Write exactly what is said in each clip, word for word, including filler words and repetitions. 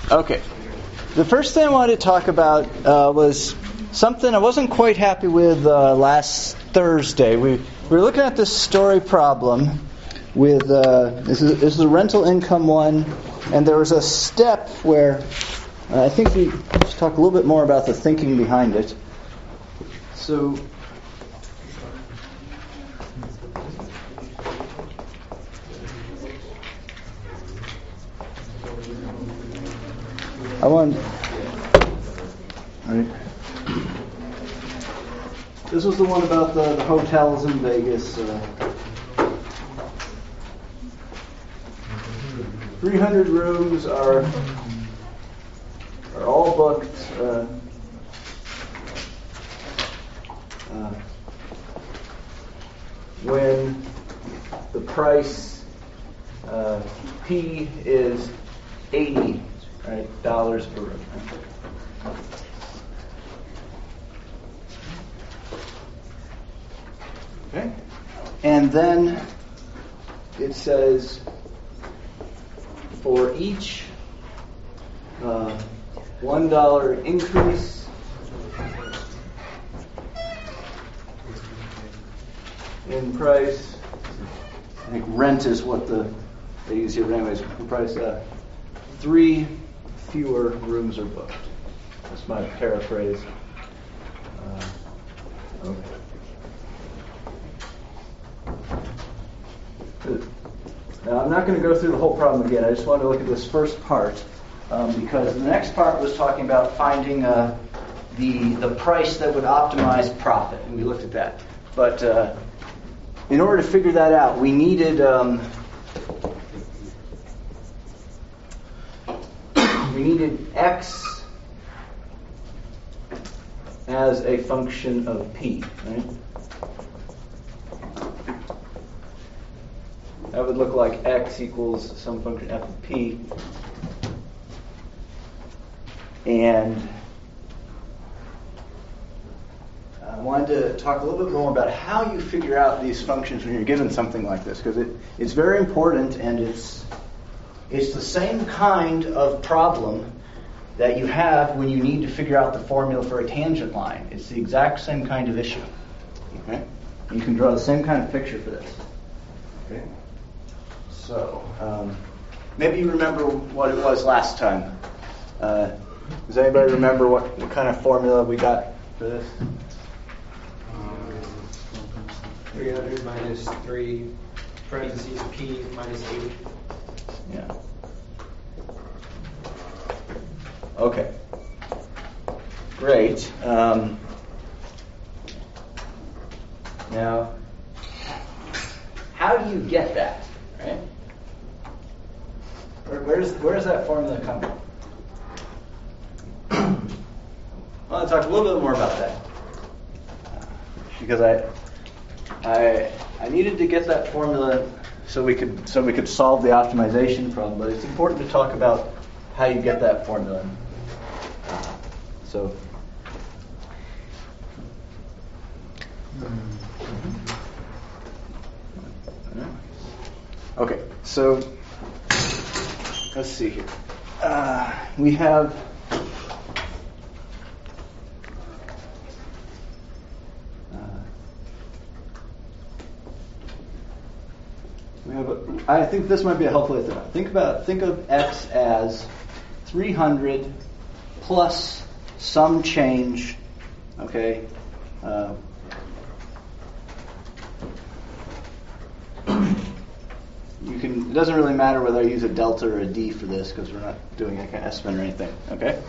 Okay. The first thing I wanted to talk about uh, was something I wasn't quite happy with uh, last Thursday. We, we were looking at this story problem with, uh, this, is, this is a rental income one, and there was a step where uh, I think we should talk a little bit more about the thinking behind it. So, I want. All right. This was the one about the, the hotels in Vegas. Uh, three hundred rooms are are all booked. Uh, uh, when the price uh, P is eighty. Right, dollars per room. Okay, and then it says for each uh, one dollar increase in price. I think rent is what the they use here, anyways. The price uh, three. Fewer rooms are booked. That's my paraphrase. Uh, okay. Now, I'm not going to go through the whole problem again. I just want to look at this first part um, because the next part was talking about finding uh, the the price that would optimize profit, and we looked at that. But uh, in order to figure that out, we needed. Um, We needed x as a function of p, right? That would look like x equals some function f of p. And I wanted to talk a little bit more about how you figure out these functions when you're given something like this, because it, it's very important, and it's It's the same kind of problem that you have when you need to figure out the formula for a tangent line. It's the exact same kind of issue. Okay? You can draw the same kind of picture for this. Okay? So, um, maybe you remember what it was last time. Uh, does anybody remember what, what kind of formula we got for this? three hundred minus three, parentheses, P minus eighty. Yeah. Okay. Great. Um, now, how do you get that? Right? Where, where's where does that formula come from? I want to talk a little bit more about that because I I I needed to get that formula. So we could so we could solve the optimization problem, but it's important to talk about how you get that formula. So, okay. So let's see here. Uh, we have. We have a, I think this might be a helpful way to think about it. Think about think of x as three hundred plus some change. Okay. Uh, you can. It doesn't really matter whether I use a delta or a d for this because we're not doing a kind of estimate or anything. Okay.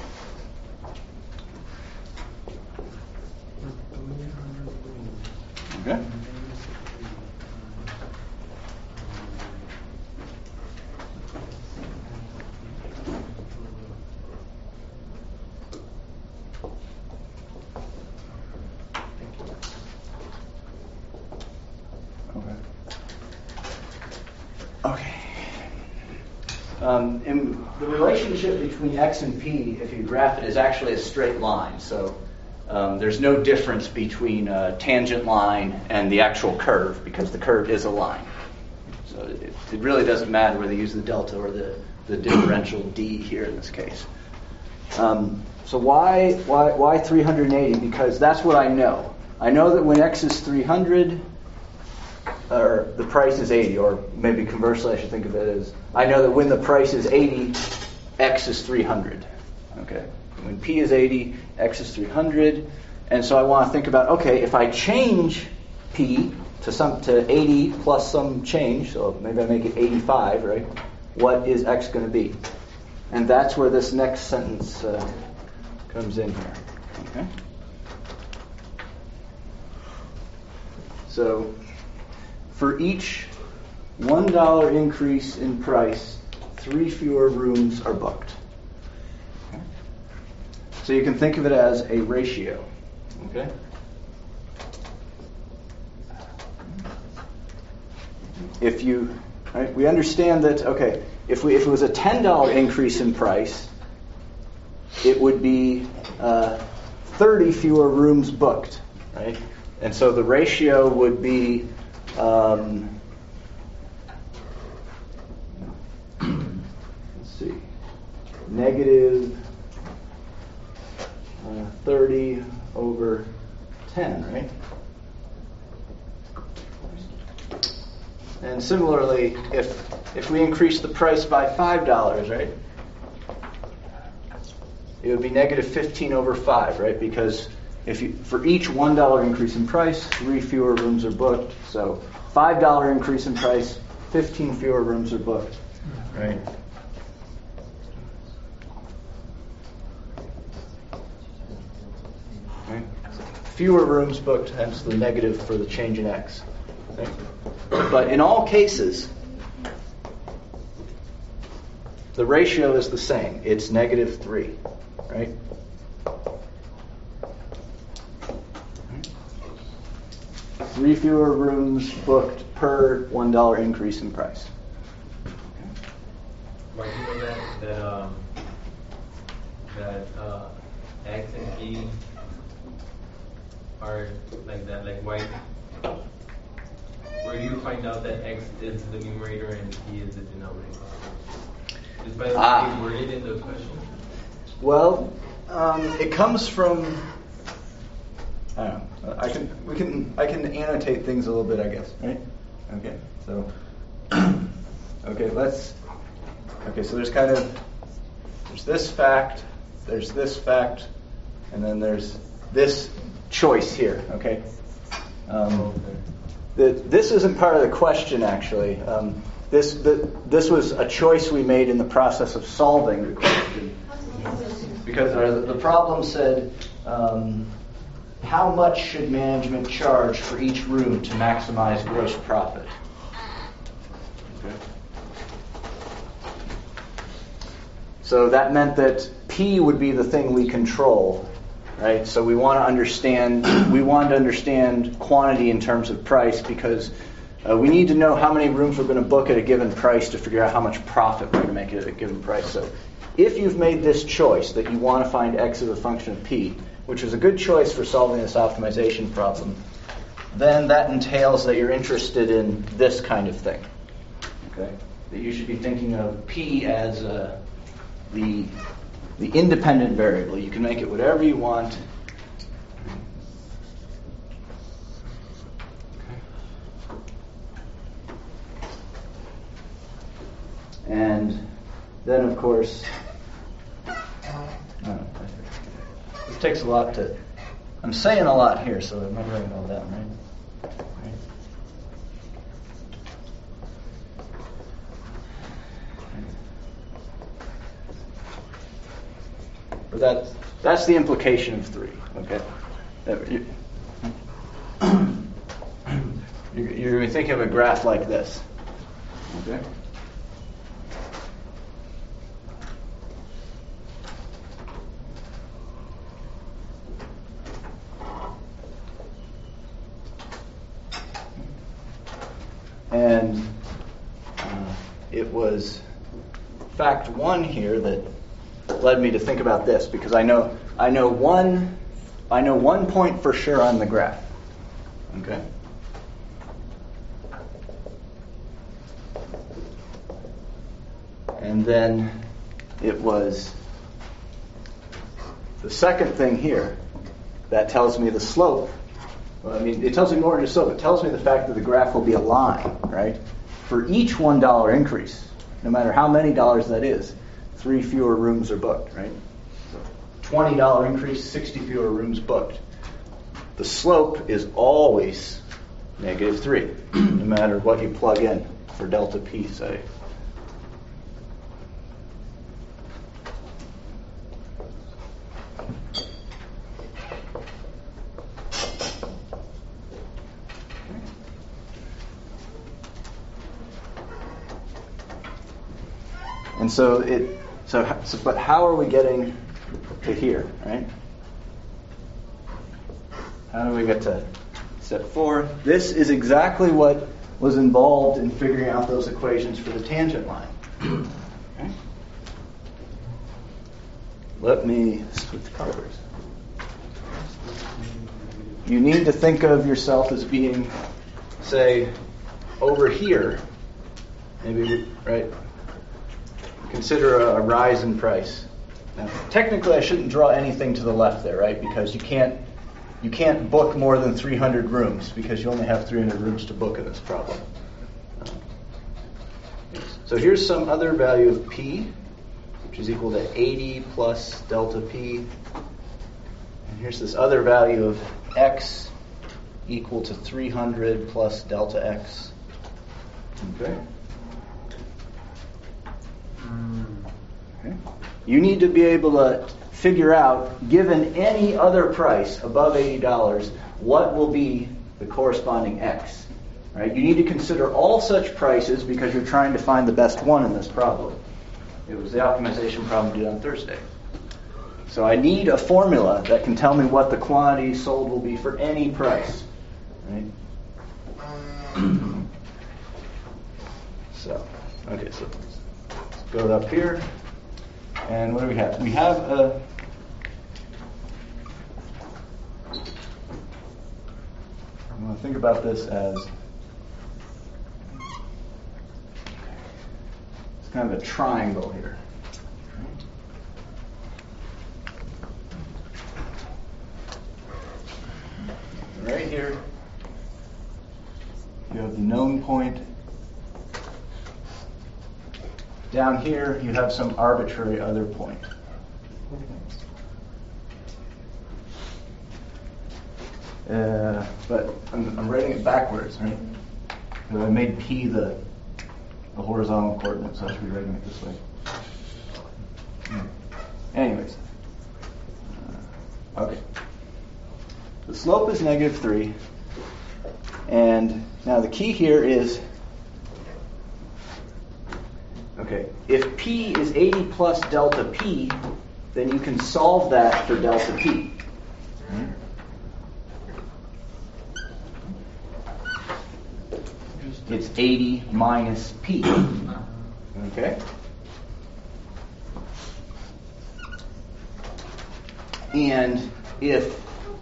Okay. Um, and the relationship between x and p, if you graph it, is actually a straight line. So um, there's no difference between a tangent line and the actual curve because the curve is a line. So it, it really doesn't matter whether you use the delta or the the differential d here in this case. Um, so why, why, why three hundred eighty? Because that's what I know. I know that when x is three hundred, or the price is eighty, or maybe conversely I should think of it as, I know that when the price is eighty, x is three hundred. Okay. When p is eighty, x is three hundred. And so I want to think about, okay, if I change p to some to eighty plus some change, so maybe I make it eighty-five, right? What is x going to be? And that's where this next sentence uh, comes in here. Okay. So for each one dollar increase in price, three fewer rooms are booked. Okay. So you can think of it as a ratio. Okay. If you, right, we understand that, okay, if we if it was a ten dollar increase in price, it would be uh, thirty fewer rooms booked, right? And so the ratio would be, um, let's see, negative uh, thirty over ten, right? And similarly, if if we increase the price by five dollars, right, it would be negative fifteen over five, right? Because if you, for each one dollar increase in price, three fewer rooms are booked. So five dollar increase in price, fifteen fewer rooms are booked, right? Right. Fewer rooms booked, hence the negative for the change in x. Okay. But in all cases, the ratio is the same. It's negative three, right? Three fewer rooms booked per one dollar increase in price. Why do you know that that um, that uh, x and p are like that? Like why? Where do you find out that x is the numerator and p is the denominator? Just by the way Ah. you worded in the question? Well, um, it comes from. I don't know. I can we can I can annotate things a little bit, I guess. Right? Okay. So. okay. Let's. Okay. So there's kind of there's this fact, there's this fact, and then there's this choice here. Okay. Um, okay. The, this isn't part of the question, actually. Um, this the, this was a choice we made in the process of solving the question. Because our, the problem said, um, how much should management charge for each room to maximize gross profit? Okay. So that meant that P would be the thing we control. Right, so we want to understand. We want to understand quantity in terms of price because uh, we need to know how many rooms we're going to book at a given price to figure out how much profit we're going to make at a given price. So, if you've made this choice that you want to find x as a function of p, which is a good choice for solving this optimization problem, then that entails that you're interested in this kind of thing. Okay, that you should be thinking of p as uh, the The independent variable. You can make it whatever you want. And then, of course, oh, this takes a lot to. I'm saying a lot here, so I'm not writing all that, right? right? But that's that's the implication of three. Okay, that, you, you're, you're going to think of a graph like this. Okay. And uh, it was fact one here that led me to think about this, because I know I know one I know one point for sure on the graph. Okay. And then it was the second thing here that tells me the slope. Well, I mean, it tells me more than just slope. It tells me the fact that the graph will be a line, right? For each one dollar increase, no matter how many dollars that is, three fewer rooms are booked, right? So twenty dollars increase, sixty fewer rooms booked. The slope is always negative three, no matter what you plug in for delta P, say. And so it, so, so, but how are we getting to here, right? How do we get to step four? This is exactly what was involved in figuring out those equations for the tangent line. Okay. Let me switch colors. You need to think of yourself as being, say, over here, maybe, right? Consider a, a rise in price. Now, technically, I shouldn't draw anything to the left there, right? Because you can't you can't book more than three hundred rooms because you only have three hundred rooms to book in this problem. So here's some other value of P, which is equal to eighty plus delta P. And here's this other value of X equal to three hundred plus delta X. Okay. Okay. You need to be able to figure out, given any other price above eighty dollars, what will be the corresponding X. Right? You need to consider all such prices because you're trying to find the best one in this problem. It was the optimization problem due on Thursday. So I need a formula that can tell me what the quantity sold will be for any price. Right? So, okay, so let's go up here. And what do we have? We have a I'm going to think about this as it's kind of a triangle here. Right here, you have the known point. Down here, you have some arbitrary other point. Uh, but I'm, I'm writing it backwards, right? So I made P the, the horizontal coordinate, so I should be writing it this way. Anyways. Uh, okay. The slope is negative three. And now the key here is, okay, if P is eighty plus delta P, then you can solve that for delta P. Hmm? It's eighty minus P. Okay? And if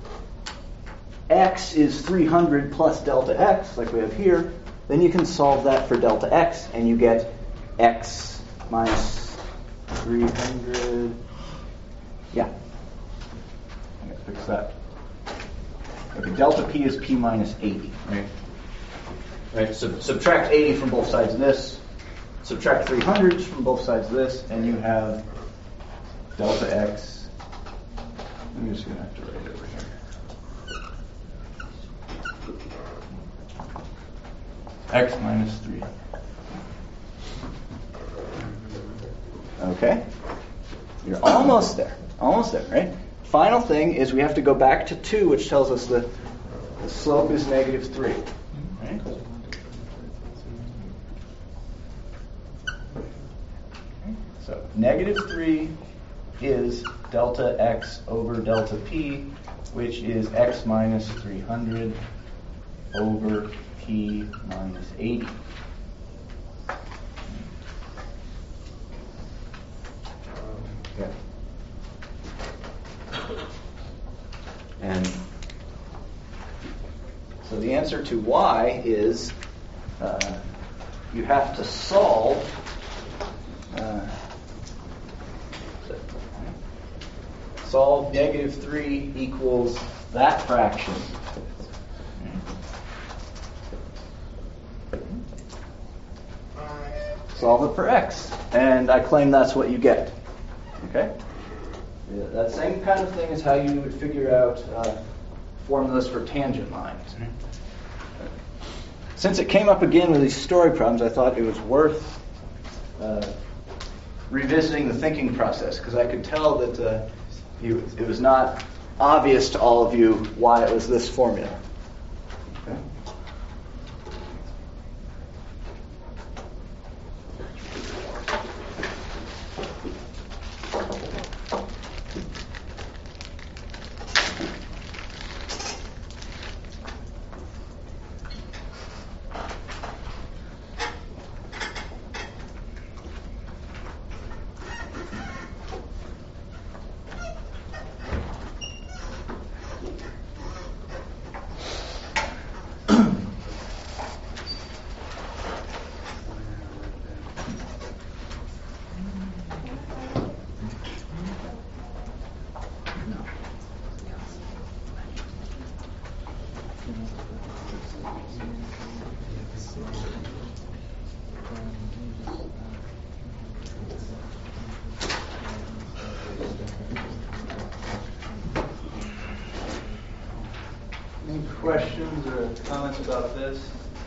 X is three hundred plus delta X, like we have here, then you can solve that for delta X, and you get X minus three hundred. Yeah. I'm going to fix that. Okay, delta P is P minus eighty, right? Right, so subtract eighty from both sides of this, subtract three hundred from both sides of this, and you have delta X. I'm just going to have to write it over here. X minus three. Okay? You're almost there. Almost there, right? Final thing is we have to go back to two, which tells us that the slope is negative three. Right? So negative three is delta X over delta P, which is X minus three hundred over P minus eighty. Yeah. And so the answer to Y is uh, you have to solve uh, Solve negative three equals that fraction. Solve it for x. And I claim that's what you get. Okay? Yeah, that same kind of thing is how you would figure out uh, formulas for tangent lines. Since it came up again with these story problems, I thought it was worth uh, revisiting the thinking process, because I could tell that uh, you, it was not obvious to all of you why it was this formula. Okay? Any questions or comments about this?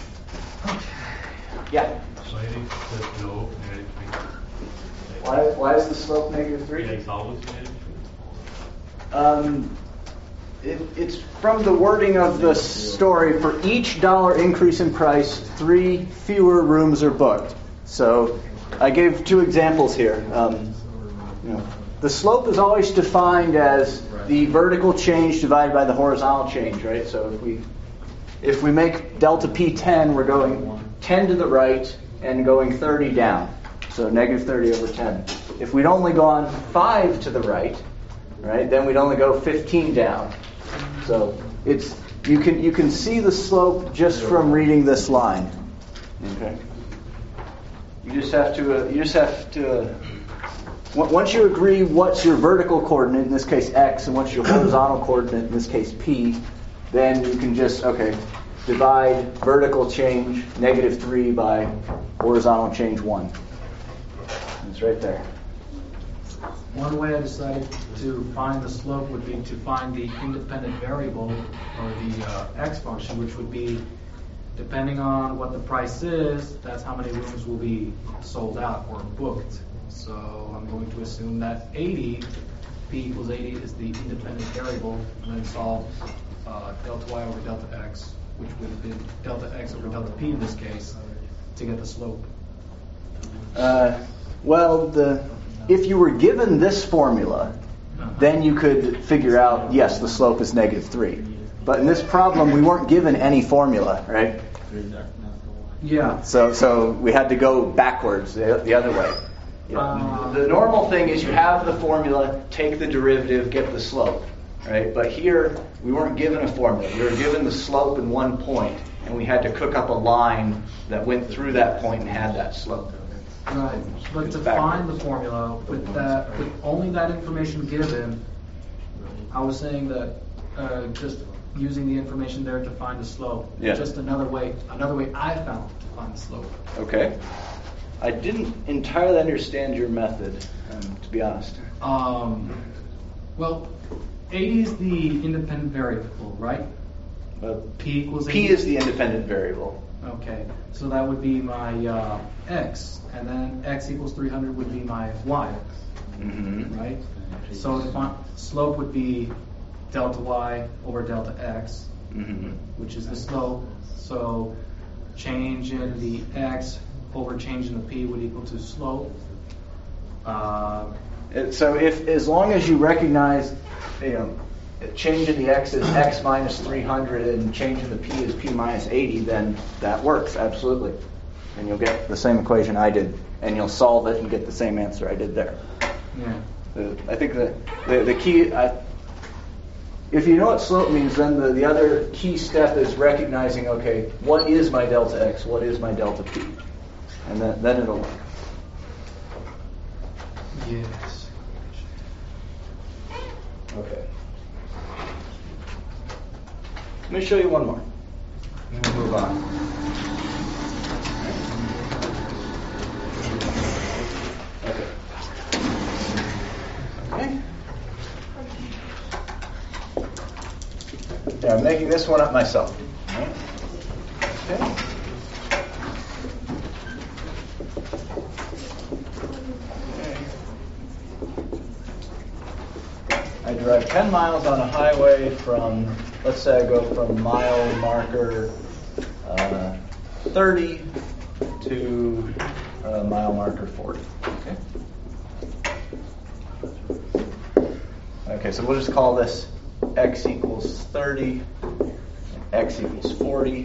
Yeah. Why is the slope negative three? Why, why is the slope negative three? Yeah, it's always negative three. Um, it, it's from the wording of the story. For each dollar increase in price, three fewer rooms are booked. So I gave two examples here. Um, you know, the slope is always defined as the vertical change divided by the horizontal change, right? So if we if we make delta P ten, we're going ten to the right and going thirty down. So negative thirty over ten. If we'd only gone five to the right, right, then we'd only go fifteen down. So it's you can you can see the slope just from reading this line. Okay. You just have to uh, you just have to. Uh, Once you agree what's your vertical coordinate, in this case x, and what's your horizontal coordinate, in this case p, then you can just, okay, divide vertical change negative three by horizontal change one. It's right there. One way I decided to find the slope would be to find the independent variable, or the uh, x function, which would be, depending on what the price is, that's how many rooms will be sold out or booked. So I'm going to assume that eighty, p equals eighty, is the independent variable, and then solve uh, delta y over delta x, which would have been delta x over delta p in this case, to get the slope. Uh, well, the if you were given this formula, then you could figure out, yes, the slope is negative three. But in this problem, we weren't given any formula, right? Yeah. So so we had to go backwards, the, the other way. Uh, The normal thing is you have the formula, take the derivative, get the slope, right? But here, we weren't given a formula. We were given the slope in one point, and we had to cook up a line that went through that point and had that slope. Right, but It's to backwards. find the formula with that, with only that information given, I was saying that uh, just using the information there to find the slope, Yeah. just another way, another way I found to find the slope. Okay. I didn't entirely understand your method, um, to be honest. Um, well, eighty is the independent variable, right? Uh, P equals P eighty. is the independent variable. Okay, so that would be my uh, x, and then x equals three hundred would be my y, Mm-hmm. right? So the fi- slope would be delta y over delta x, Mm-hmm. which is the slope. So change in the x over change in the p would equal to slope. Uh, So if, as long as you recognize, you know, change in the x is x minus three hundred and change in the p is p minus eighty, then that works, absolutely. And you'll get the same equation I did, and you'll solve it and get the same answer I did there. yeah. The, I think the, the, the key, I, if you know what slope means, then the, the other key step is recognizing, okay, what is my delta x, what is my delta p? And then, then it'll work. Yes. Let me show you one more. And we'll move on. Okay. Okay. Yeah, I'm making this one up myself. All right. Okay. I drive ten miles on a highway from, let's say I go from mile marker uh, thirty to uh, mile marker forty. Okay. Okay, so we'll just call this x equals thirty, x equals forty.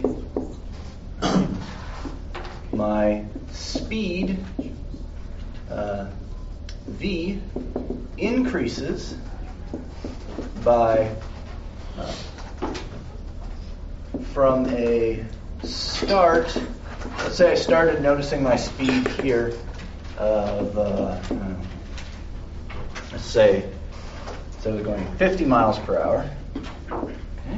My speed, uh, v, increases by uh, from a start. Let's say I started noticing my speed here of uh, let's say so I was going fifty miles per hour, okay,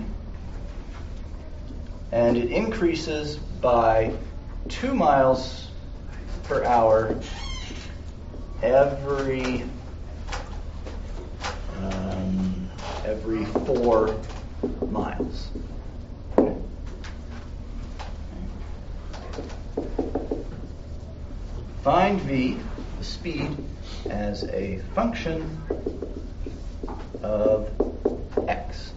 and it increases by two miles per hour every um, every four miles. Okay. Find v, the speed, as a function of x.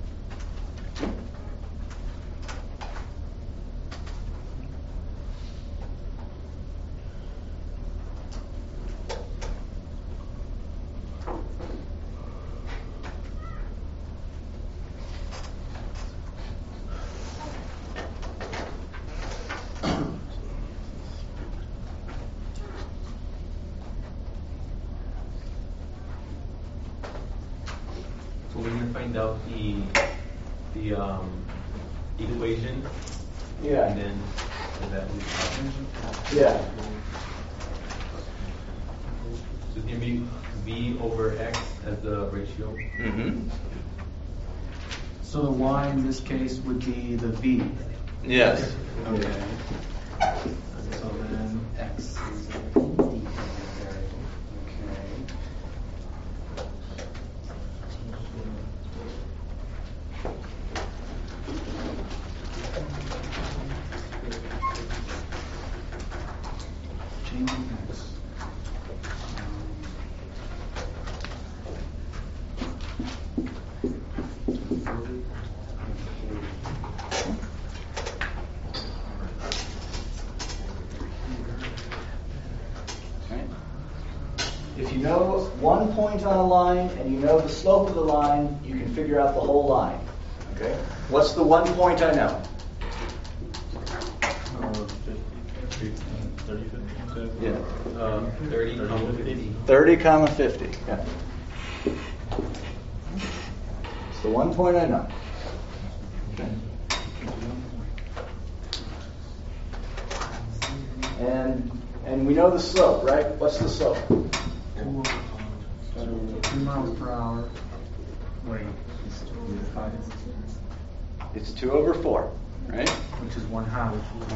So we're gonna find out the the um, equation, Yeah. and then and that will happen. Yeah. So it's gonna be v over x as the ratio. Mm-hmm. So the y in this case would be the v. Yes. Okay. So then x is a variable. Okay. Changing x. If you know one point on a line and you know the slope of the line, you can figure out the whole line. Okay? What's the one point I know? Yeah. Uh, thirty, comma fifty. thirty comma fifty. Yeah. It's the one point I know. Okay. And and we know the slope, right? What's the slope? Two miles per hour. Wait. It's two over four, right? Which is one half.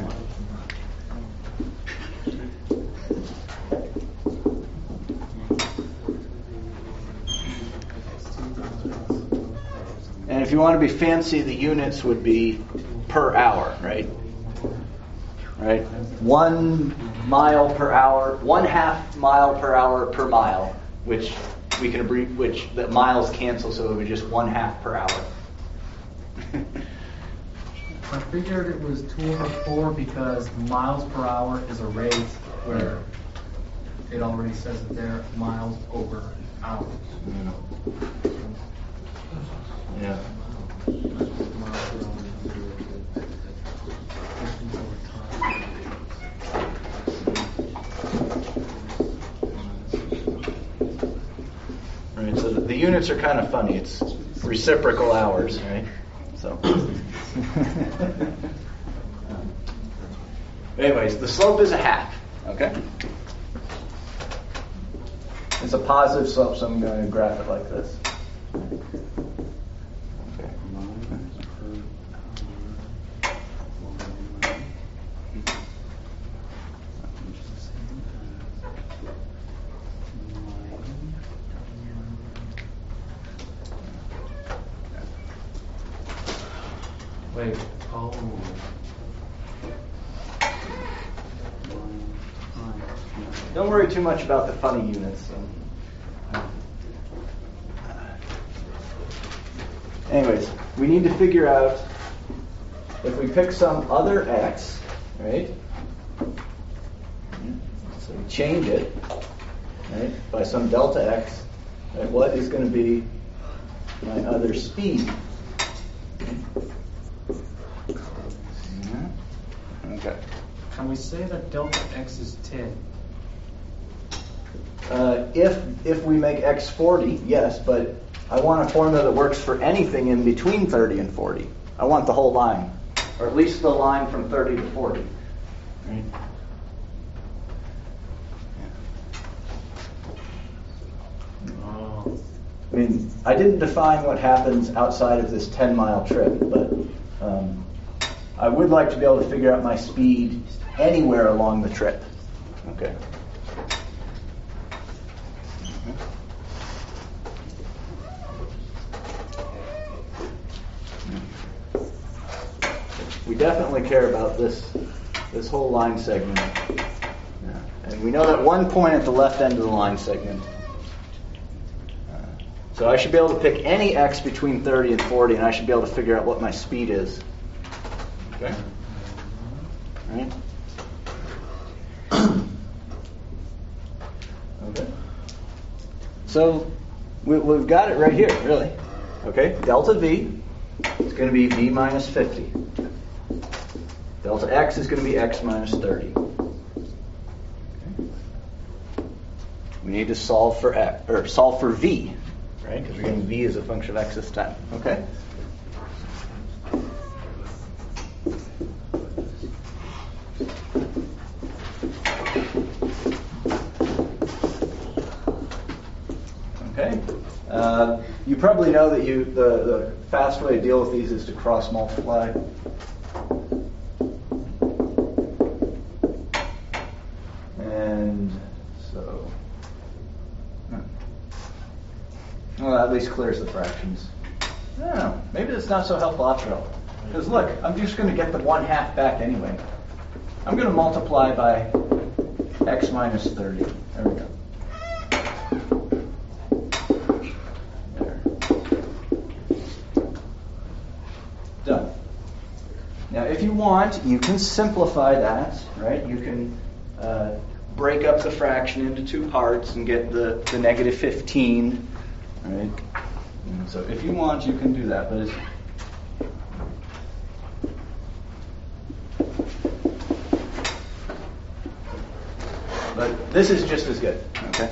And if you want to be fancy, the units would be per hour, right? Right? One mile per hour, one half mile per hour per mile, which we can abbreviate, which the miles cancel, so it would be just one half per hour. I figured it was two over four because miles per hour is a rate where it already says that they're miles over hours. Yeah. Right, so the, the units are kind of funny. It's reciprocal hours, right? So. Anyways, the slope is a half, okay? It's a positive slope, so I'm going to graph it like this. Okay. Wait. Oh. Don't worry too much about the funny units. So. Anyways, we need to figure out if we pick some other x, right? So we change it, right, by some delta x. Right, what is going to be my other speed? Okay. Can we say that delta x is ten? Uh, if if we make x forty, yes, but I want a formula that works for anything in between thirty and forty. I want the whole line, or at least the line from thirty to forty. Right? Oh. I mean, I didn't define what happens outside of this ten mile trip, but um, I would like to be able to figure out my speed anywhere along the trip. Okay. We definitely care about this this whole line segment. Yeah. And we know that one point at the left end of the line segment. Uh, so I should be able to pick any x between thirty and forty, and I should be able to figure out what my speed is. Okay? Right? Okay. So we, we've got it right here, really. Okay? Delta v is going to be v minus fifty. Delta x is going to be x minus thirty. Okay. We need to solve for x, or solve for v, right? Because we're getting v as a function of x this time. Okay. Okay. Uh, you probably know that you the, the fast way to deal with these is to cross multiply. And so, well, at least clears the fractions. I don't know. Maybe that's not so helpful after all. Because look, I'm just going to get the one half back anyway. I'm going to multiply by x minus thirty. There we go. There. Done. Now, if you want, you can simplify that, right? You can uh, break up the fraction into two parts and get the, the negative fifteen, right? And so if you want, you can do that, but it's, but this is just as good, okay?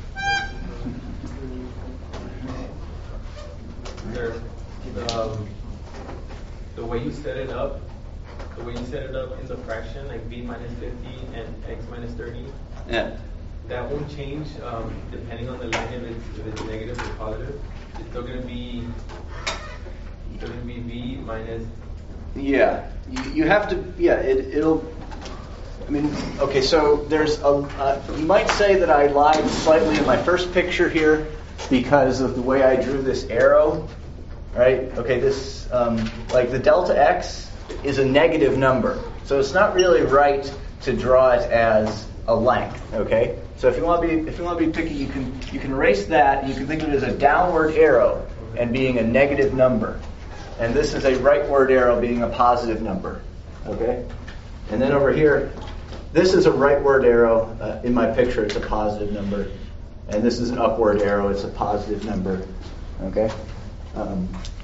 Sure. Um, the way you set it up, the way you set it up in the fraction, like v minus fifty and x minus thirty, Yeah. that won't change um, depending on the line if it's, if it's negative or positive. It's still going to be still going to be v minus. Yeah, you, you have to. Yeah, it, it'll. I mean, okay. So there's a. Uh, you might say that I lied slightly in my first picture here because of the way I drew this arrow, right? Okay, this um, like the delta x is a negative number, so it's not really right to draw it as a length. Okay, so if you want to be if you want to be picky, you can you can erase that. You can think of it as a downward arrow and being a negative number. And this is a rightward arrow being a positive number, okay? And then over here, this is a rightward arrow. Uh, in my picture, it's a positive number. And this is an upward arrow. It's a positive number, okay? Um,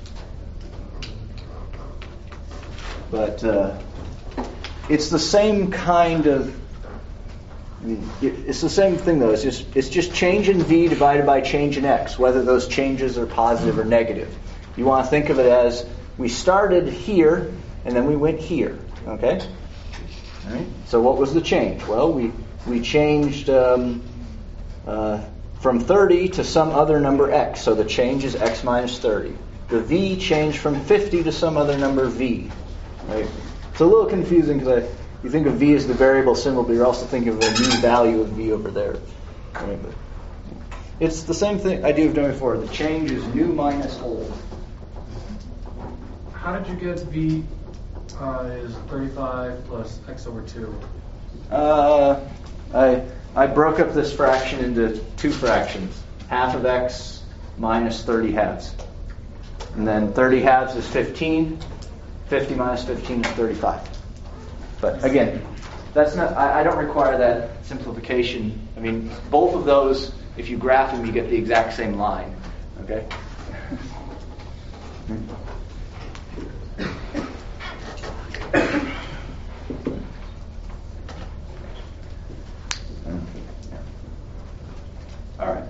but uh, it's the same kind of, I mean, it's the same thing, though. It's just it's just change in v divided by change in x, whether those changes are positive or negative. You want to think of it as we started here and then we went here, okay? All right. So what was the change? Well, we we changed um, uh, from thirty to some other number x, so the change is x minus thirty. The v changed from fifty to some other number v, right? It's a little confusing because you think of v as the variable symbol, but you're also thinking of a new value of v over there. Right? But it's the same thing idea we've done before. The change is new minus old. how did you get v uh, is thirty-five plus x over two? Uh, I I broke up this fraction into two fractions. Half of x minus thirty halves. And then thirty halves is fifteen. fifty minus fifteen is thirty-five. But again, that's not. I, I don't require that simplification. I mean, both of those, if you graph them, you get the exact same line. Okay? All right.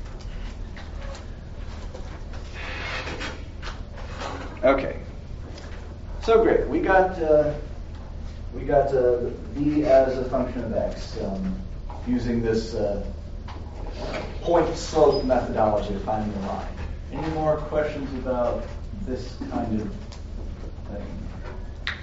Okay. So great. We got uh, we got uh, v as a function of x um, using this uh, point slope methodology to find the line. Any more questions about this kind of thing?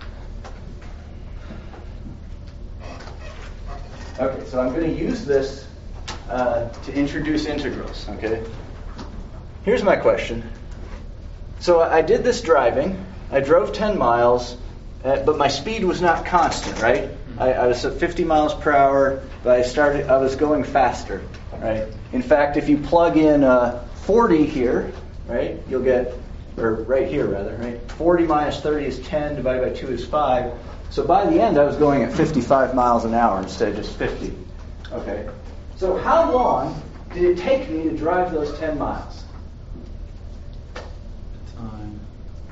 Okay, so I'm going to use this uh, to introduce integrals. Okay. Here's my question. So I did this driving. I drove ten miles, uh, but my speed was not constant, right? I, I was at fifty miles per hour, but I started. I was going faster, right? In fact, if you plug in uh, forty here, right, you'll get, or right here rather, right? forty minus thirty is ten, divided by two is five. So by the end, I was going at fifty-five miles an hour instead of just fifty. Okay. So how long did it take me to drive those ten miles? Time.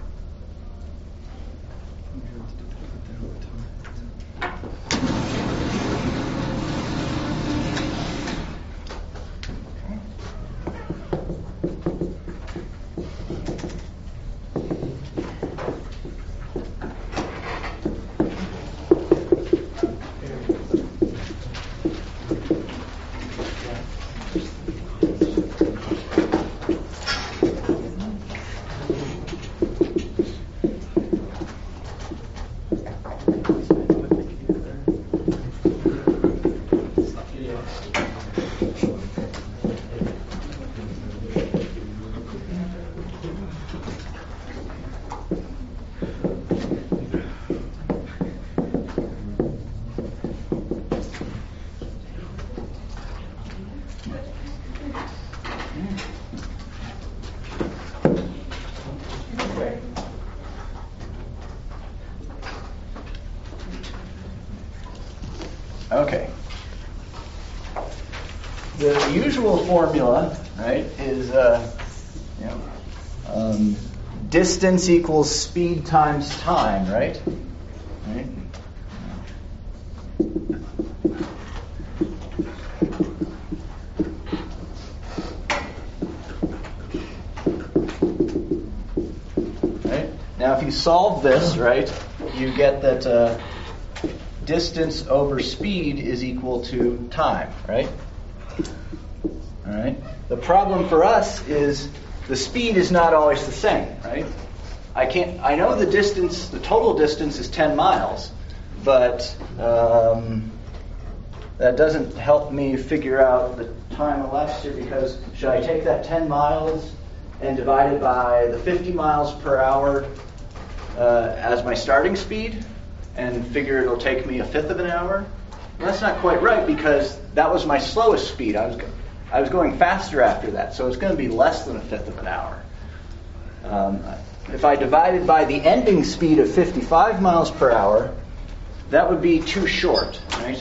Okay. The usual formula, right, is uh, you know, um, distance equals speed times time, right? Right. Right. Now, if you solve this, right, you get that. Uh, Distance over speed is equal to time, right? All right. The problem for us is the speed is not always the same, right? I can't. I know the distance, the total distance is ten miles, but um, that doesn't help me figure out the time elapsed here, because should I take that ten miles and divide it by the fifty miles per hour uh, as my starting speed? And figure it'll take me a fifth of an hour? Well, that's not quite right, because that was my slowest speed. I was go- I was going faster after that, so it's going to be less than a fifth of an hour. Um, if I divided by the ending speed of fifty-five miles per hour, that would be too short, right?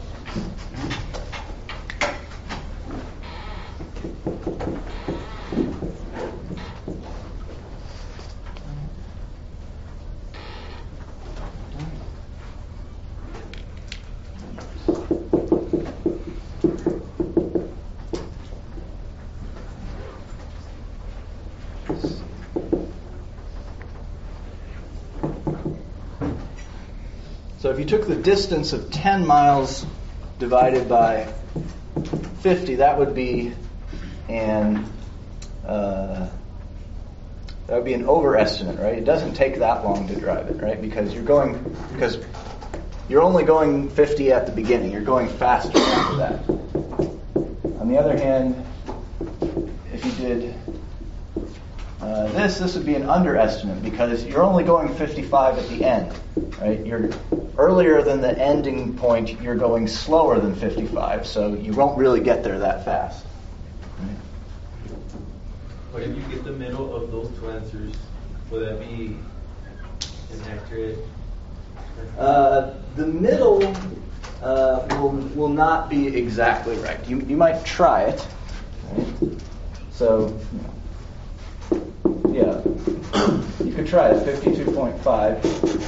So if you took the distance of ten miles divided by fifty, that would be an uh, that would be an overestimate, right? It doesn't take that long to drive it, right? Because you're going because you're only going fifty at the beginning. You're going faster after that. On the other hand, if you did uh, uh, this, this would be an underestimate because you're only going fifty-five at the end, right? You're earlier than the ending point, you're going slower than fifty-five, so you won't really get there that fast. Right? But if you get the middle of those two answers, would that be inaccurate? Uh, the middle uh, will will not be exactly right. You you might try it. Right? So, yeah, you could try it. Fifty-two point five.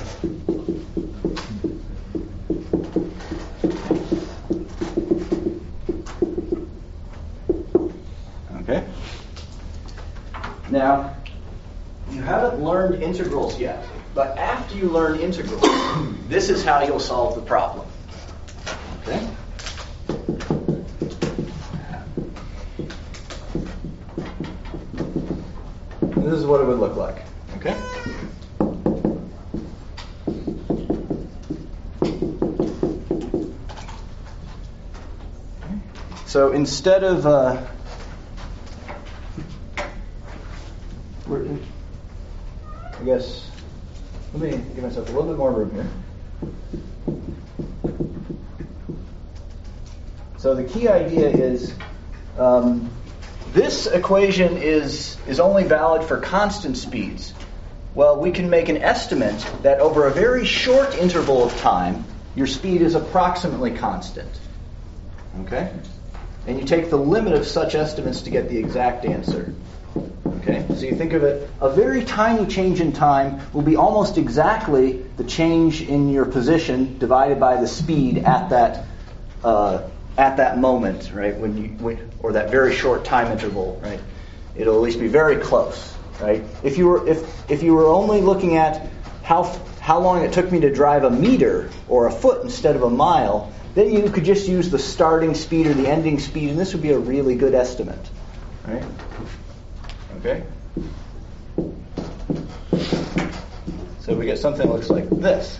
Okay. Now, you haven't learned integrals yet. But after you learn integrals, this is how you'll solve the problem. Okay? This is what it would look like. Okay? So instead of uh, we're in, I guess. Let me give myself a little bit more room here. So the key idea is um, this equation is, is only valid for constant speeds. Well, we can make an estimate that over a very short interval of time, your speed is approximately constant. Okay? And you take the limit of such estimates to get the exact answer. Okay, so you think of it, a very tiny change in time will be almost exactly the change in your position divided by the speed at that uh, at that moment, right? When you when, or that very short time interval, right? It'll at least be very close, right? If you were if if you were only looking at how how long it took me to drive a meter or a foot instead of a mile, then you could just use the starting speed or the ending speed, and this would be a really good estimate, right? Okay? So we get something that looks like this.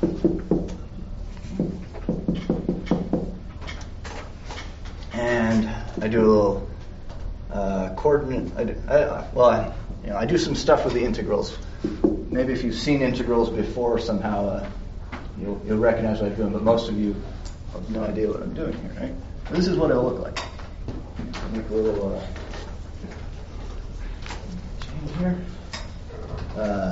And I do a little uh, coordinate. I do, I, well, I, you know, I do some stuff with the integrals. Maybe if you've seen integrals before, somehow uh, you'll, you'll recognize what I'm doing. But most of you have no idea what I'm doing here, right? This is what it'll look like. Make a little. Uh, Here. Uh,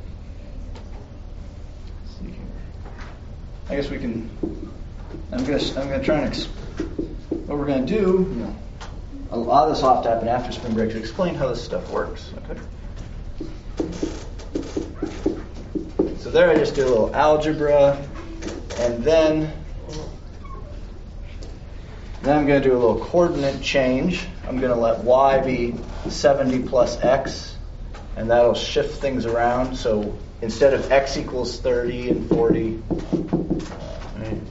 let's see here. I guess we can. I'm gonna. I'm gonna try and. Ex- what we're gonna do. You know, a lot of this will have to happen after spring break to explain how this stuff works. Okay. So there, I just do a little algebra, and then. Then I'm going to do a little coordinate change. I'm going to let y be seventy plus x, and that'll shift things around. So instead of x equals thirty and forty, right,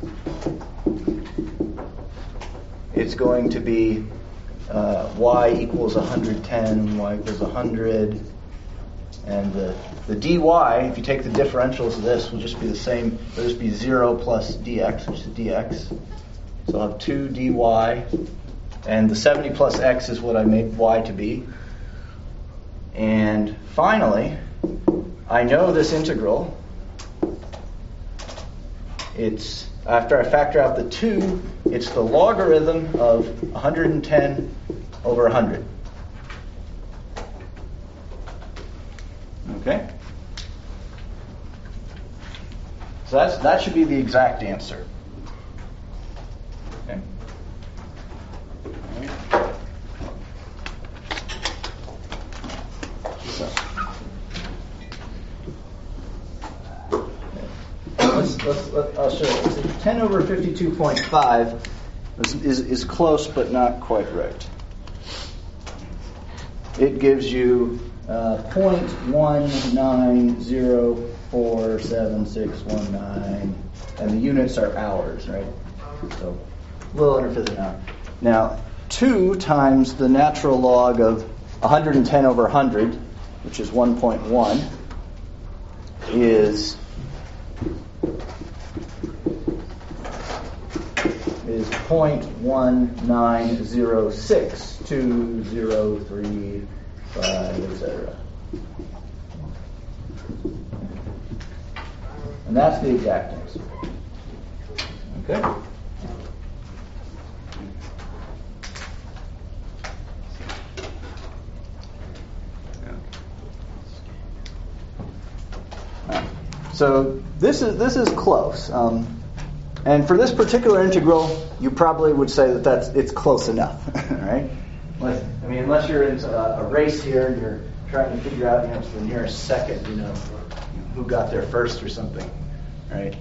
it's going to be uh, y equals one hundred ten, y equals one hundred, and the, the dy, if you take the differentials of this, will just be the same. It'll just be zero plus dx, which is dx. So I'll have two dy, and the seventy plus x is what I made y to be. And finally, I know this integral. It's, after I factor out the two, it's the logarithm of one hundred ten over one hundred. Okay? So that's, that should be the exact answer. Okay. So, let's, let's, let, I'll show you. So ten over fifty-two point five is, is, is close, but not quite right. It gives you uh, zero point one nine zero four seven six one nine, and the units are hours, right? So a little under fifth an hour. Now, two times the natural log of one hundred ten over one hundred, which is one point one, is is zero point one nine zero six two zero three five, et cetera. And that's the exactness. Okay? So this is this is close, um, and for this particular integral, you probably would say that that's it's close enough, right? Unless, I mean, unless you're in a, a race here and you're trying to figure out, you know, to the nearest second, you know, who got there first or something, right?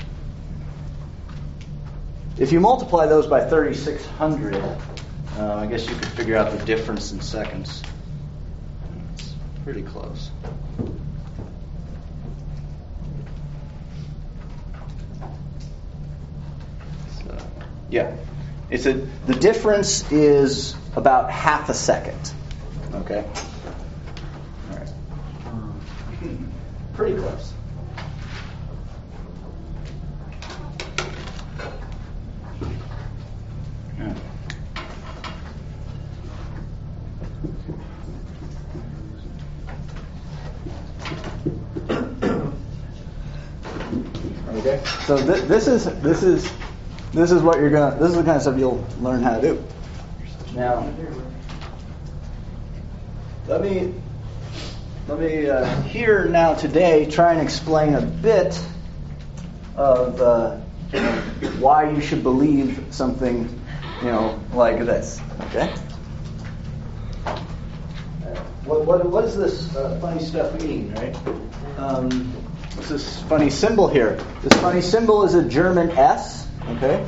If you multiply those by thirty-six hundred, uh, I guess you could figure out the difference in seconds. It's pretty close. Yeah, it's a. The difference is about half a second. Okay. All right. Pretty close. Yeah. Okay. So th- this is this is. This is what you're gonna. This is the kind of stuff you'll learn how to do. Now, let me let me uh, here now today try and explain a bit of uh, why you should believe something, you know, like this. Okay. What what what does this uh, funny stuff mean, right? Um, what's this funny symbol here? This funny symbol is a German S. Okay.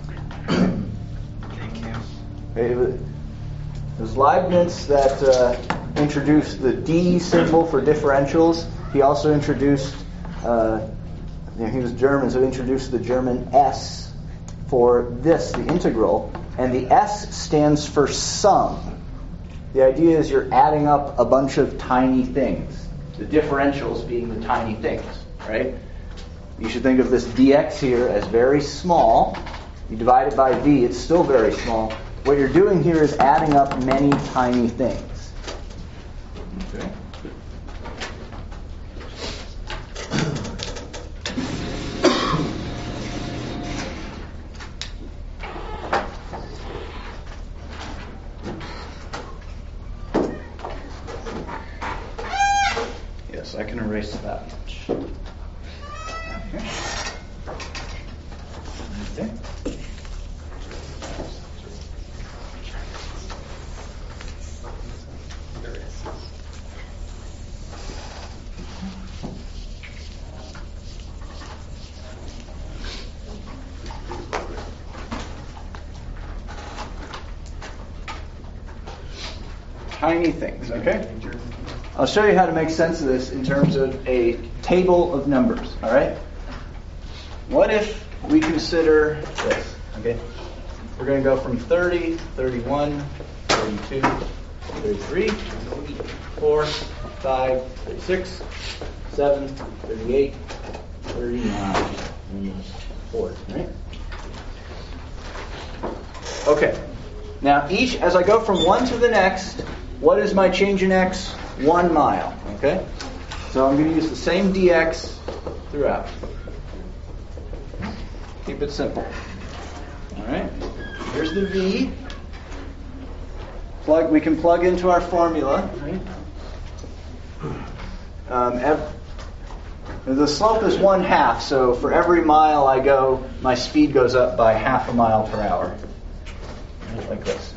It was Leibniz that uh, introduced the D symbol for differentials. He also introduced, uh, you know, he was German, so he introduced the German S for this, the integral. And the S stands for sum. The idea is you're adding up a bunch of tiny things. The differentials being the tiny things, right? You should think of this dx here as very small. You divide it by v, it's still very small. What you're doing here is adding up many tiny things. Okay. Yes, I can erase that much. Okay. Okay. Tiny things, okay? I'll show you how to make sense of this in terms of a table of numbers, all right? What if we consider this, okay? We're going to go from thirty, thirty-one, thirty-two, thirty-three, four, five, thirty-six, seven, thirty-eight, thirty-nine, and forty, right? Okay. Now, each, as I go from one to the next, what is my change in x? One mile, okay? So I'm going to use the same dx throughout. Keep it simple. All right. Here's the v. Plug. We can plug into our formula. Right? Um, ev- the slope is one half, so for every mile I go, my speed goes up by half a mile per hour. Right, like this.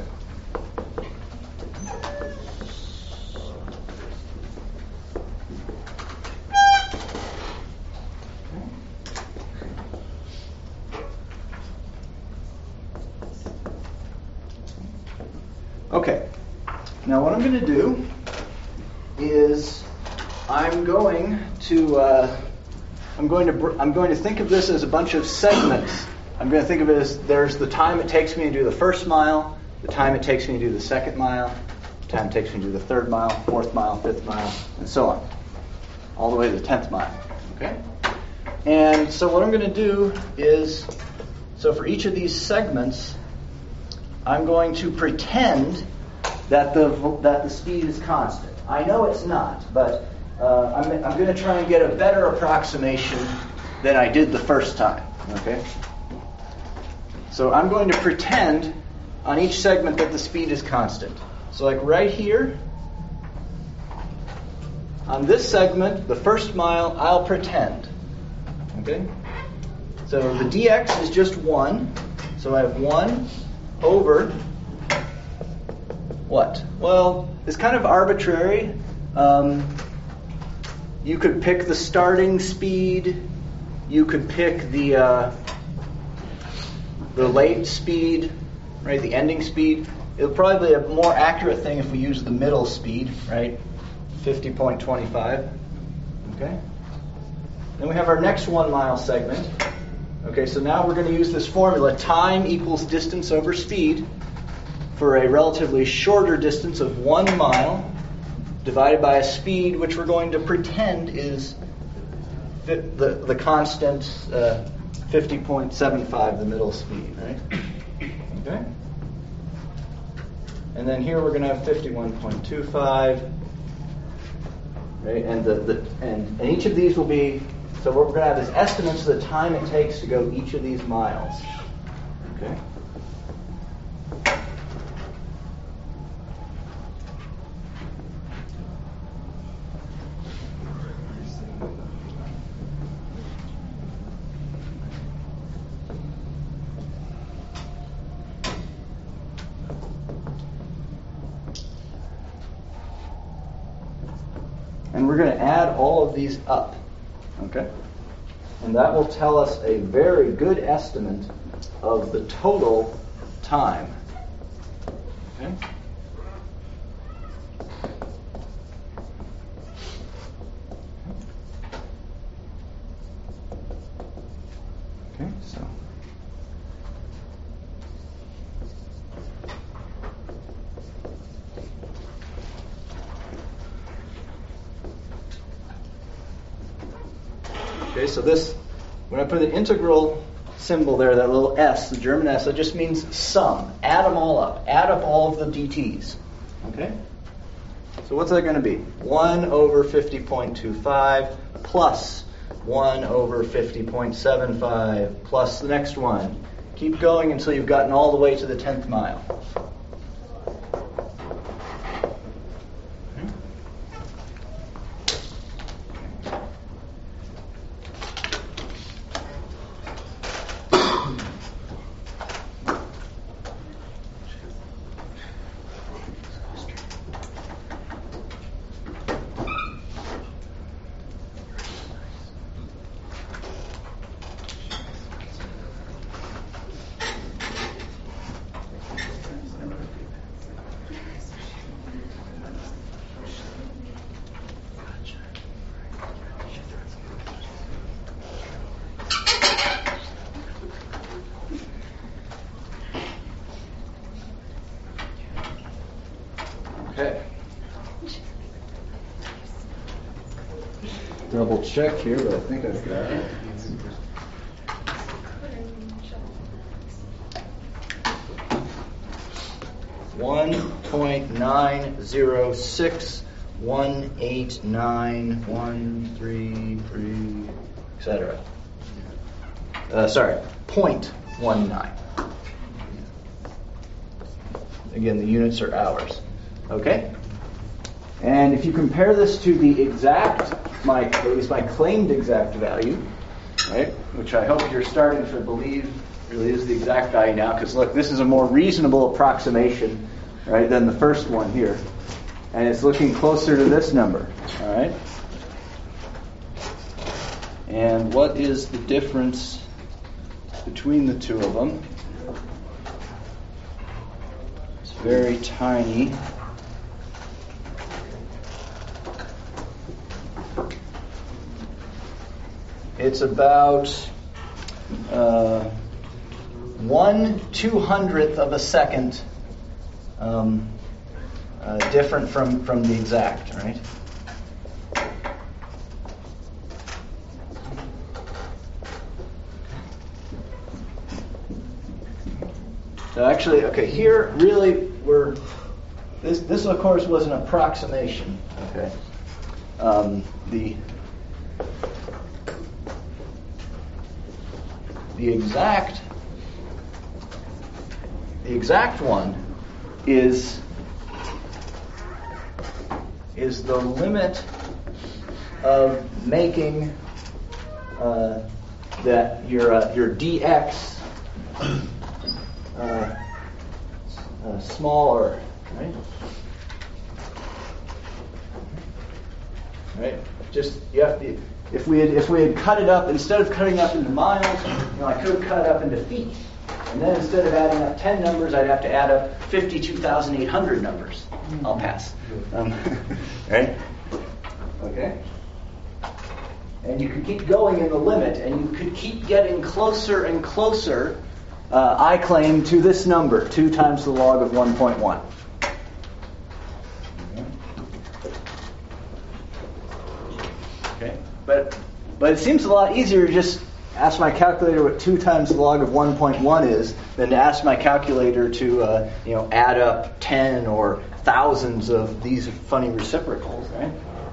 Okay, now what I'm going to do is I'm going to uh, I'm going to br- I'm going to think of this as a bunch of segments. I'm going to think of it as there's the time it takes me to do the first mile, the time it takes me to do the second mile, the time it takes me to do the third mile, fourth mile, fifth mile, and so on, all the way to the tenth mile. Okay, and so what I'm going to do is, so for each of these segments, I'm going to pretend that the that the speed is constant. I know it's not, but uh, I'm, I'm going to try and get a better approximation than I did the first time. Okay? So I'm going to pretend on each segment that the speed is constant. So like right here, on this segment, the first mile, I'll pretend. Okay? So the dx is just one. So I have one over what? Well, it's kind of arbitrary. Um, you could pick the starting speed. You could pick the uh, the late speed, right? The ending speed. It'll probably be a more accurate thing if we use the middle speed, right? fifty point two five. Okay. Then we have our next one mile segment. Okay, so now we're going to use this formula: time equals distance over speed for a relatively shorter distance of one mile divided by a speed which we're going to pretend is the the constant uh, fifty point seven five, the middle speed, right? Okay. And then here we're going to have fifty-one point two five, right? And the, the and, and each of these will be, so what we're going to have is estimates of the time it takes to go each of these miles. Okay. And we're going to add all of these up, okay? And that will tell us a very good estimate of the total time, okay? Okay, so. Okay, so this, when I put the integral symbol there, that little s, the German s, that just means sum. Add them all up. Add up all of the d t's. Okay? So what's that going to be? one over fifty point two five plus one over fifty point seven five plus the next one. Keep going until you've gotten all the way to the tenth mile. Okay. Double check here, but I think I've got it. One point nine zero six one eight nine one three three, et cetera. Uh, sorry, point one nine. Again, the units are hours. Okay? And if you compare this to the exact, my at least my claimed exact value, right, which I hope you're starting to believe really is the exact value now, because look, this is a more reasonable approximation, right, than the first one here. And it's looking closer to this number, all right? And what is the difference between the two of them? It's very tiny. It's about uh, one two hundredth of a second um, uh, different from, from the exact, right? So actually, okay, here really we're this, this of course was an approximation. Okay. Um, the the exact the exact one is is the limit of making uh, that your uh, your dx uh, uh, smaller, right? Right. Just you have to. If we had if we had cut it up, instead of cutting up into miles, you know, I could have cut it up into feet, and then instead of adding up ten numbers, I'd have to add up fifty-two thousand eight hundred numbers. I'll pass. Um, right. Okay. And you could keep going in the limit, and you could keep getting closer and closer, uh, I claim, to this number, two times the log of one point one. Okay. But but it seems a lot easier to just ask my calculator what two times the log of one point one is than to ask my calculator to uh, you know add up ten or thousands of these funny reciprocals, right?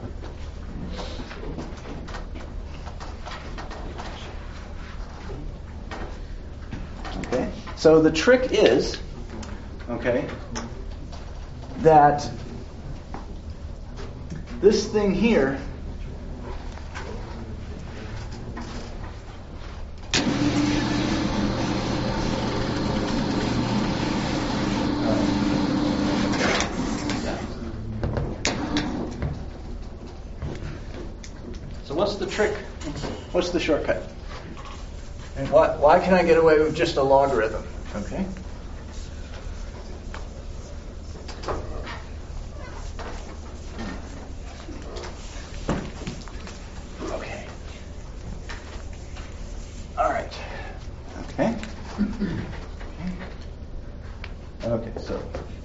Okay. So the trick is, okay, that this thing here what's the trick? What's the shortcut? And why, why can I get away with just a logarithm? Okay. Okay. All right. Okay. Okay, so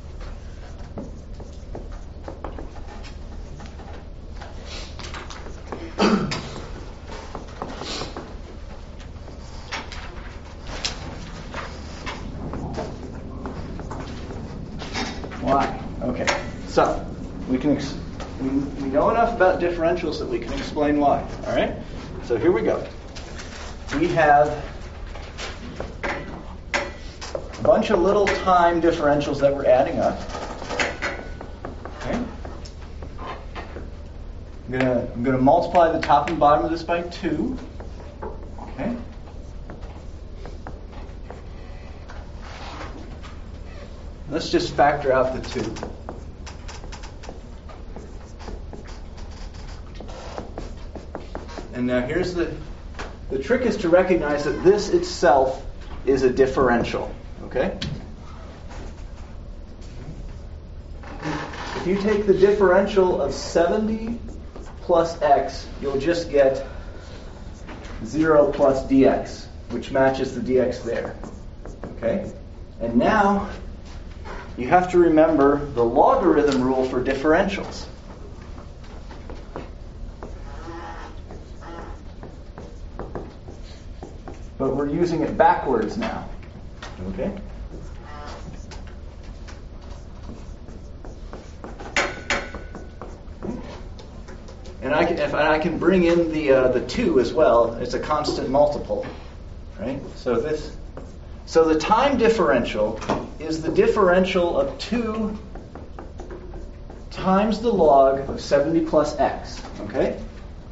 why? Okay. So we can ex- we, we know enough about differentials that we can explain why. All right. So here we go. We have a bunch of little time differentials that we're adding up. Okay. I'm gonna I'm gonna multiply the top and bottom of this by two. Okay. Let's just factor out the two. And now here's the the trick is to recognize that this itself is a differential. Okay? If you take the differential of seventy plus x, you'll just get zero plus dx, which matches the dx there. Okay? And now you have to remember the logarithm rule for differentials. But we're using it backwards now. Okay? And I can, if I can bring in the uh, the two as well. It's a constant multiple, right? So this, so the time differential is the differential of two times the log of seventy plus x. Okay?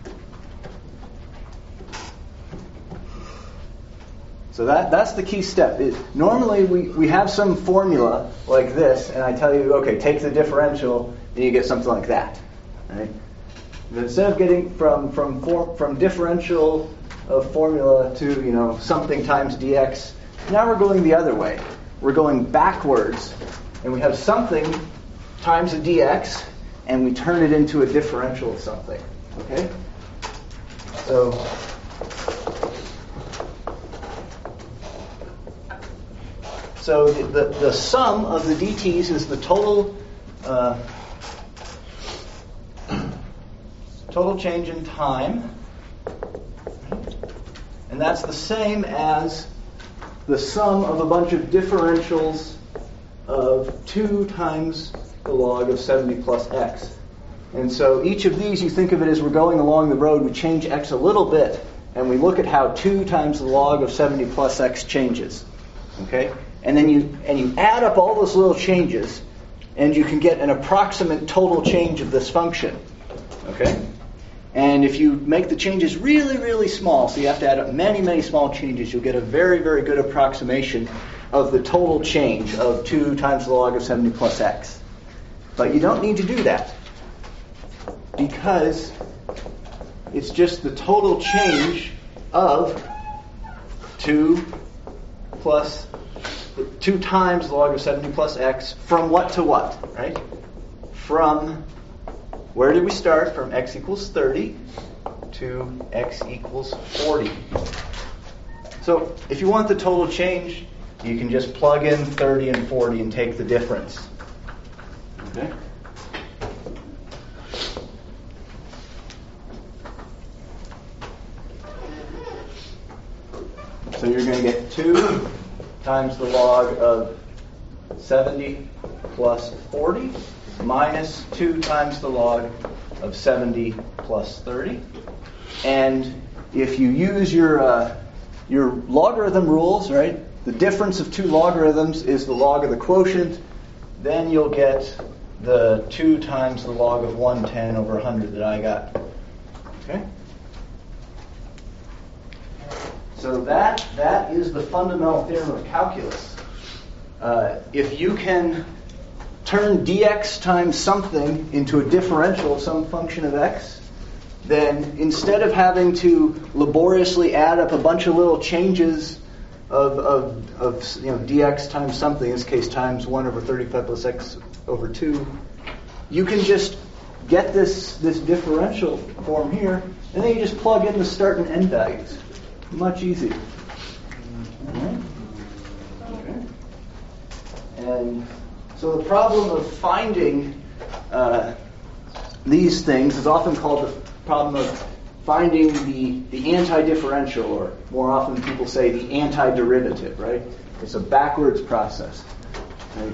So that, that's the key step. It, normally we, we have some formula like this, and I tell you, okay, take the differential, and you get something like that. Right? But instead of getting from from for, from differential of formula to you know something times dx, now we're going the other way. We're going backwards, and we have something times a dx, and we turn it into a differential of something. Okay? So So the, the, the sum of the dt's is the total uh, total change in time, and that's the same as the sum of a bunch of differentials of two times the log of seventy plus x. And so each of these, you think of it as we're going along the road, we change x a little bit, and we look at how two times the log of seventy plus x changes. Okay? And then you and you add up all those little changes, and you can get an approximate total change of this function. Okay? And if you make the changes really, really small, so you have to add up many, many small changes, you'll get a very, very good approximation of the total change of two times the log of seventy plus x. But you don't need to do that, because it's just the total change of two plus two times the log of seventy plus x from what to what, right? From where did we start? From x equals thirty to x equals forty. So if you want the total change, you can just plug in thirty and forty and take the difference. Okay? So you're going to get two times the log of seventy plus forty minus two times the log of seventy plus thirty. And if you use your uh, your logarithm rules, right, the difference of two logarithms is the log of the quotient, then you'll get the two times the log of one hundred ten over one hundred that I got. Okay? So that that is the fundamental theorem of calculus. Uh, if you can turn dx times something into a differential of some function of x, then instead of having to laboriously add up a bunch of little changes of, of, of you know, dx times something, in this case times one over thirty-five plus x over two, you can just get this, this differential form here, and then you just plug in the start and end values. Much easier. Okay. Okay. And so the problem of finding uh, these things is often called the problem of finding the, the anti-differential, or more often people say the anti-derivative, right? It's a backwards process. Right?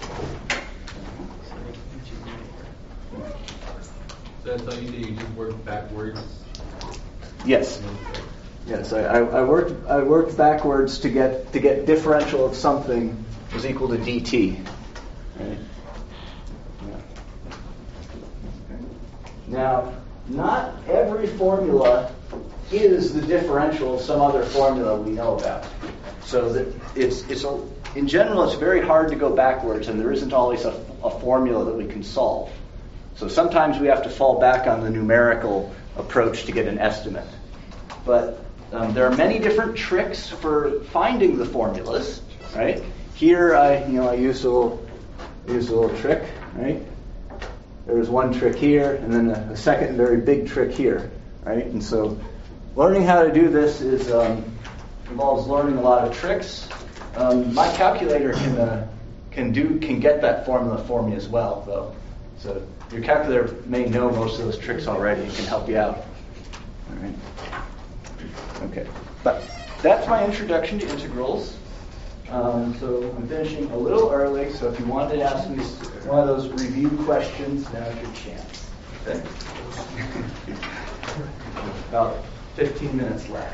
So that's all you do, you just work backwards? Yes. Yes, I, I worked I worked backwards to get to get differential of something was equal to dt. Right? Yeah. Okay. Now, not every formula is the differential of some other formula we know about. So that it's it's a, in general it's very hard to go backwards, and there isn't always a, a formula that we can solve. So sometimes we have to fall back on the numerical approach to get an estimate. But Um, there are many different tricks for finding the formulas, right? Here, I you know I used a little used a little trick, right? There's one trick here, and then a, a second very big trick here, right? And so, learning how to do this is um, involves learning a lot of tricks. Um, my calculator can uh, can do can get that formula for me as well, though. So your calculator may know most of those tricks already and can help you out. All right. Okay, but that's my introduction to integrals. Um, so I'm finishing a little early, so if you wanted to ask me one of those review questions, now's your chance. Okay? About fifteen minutes left.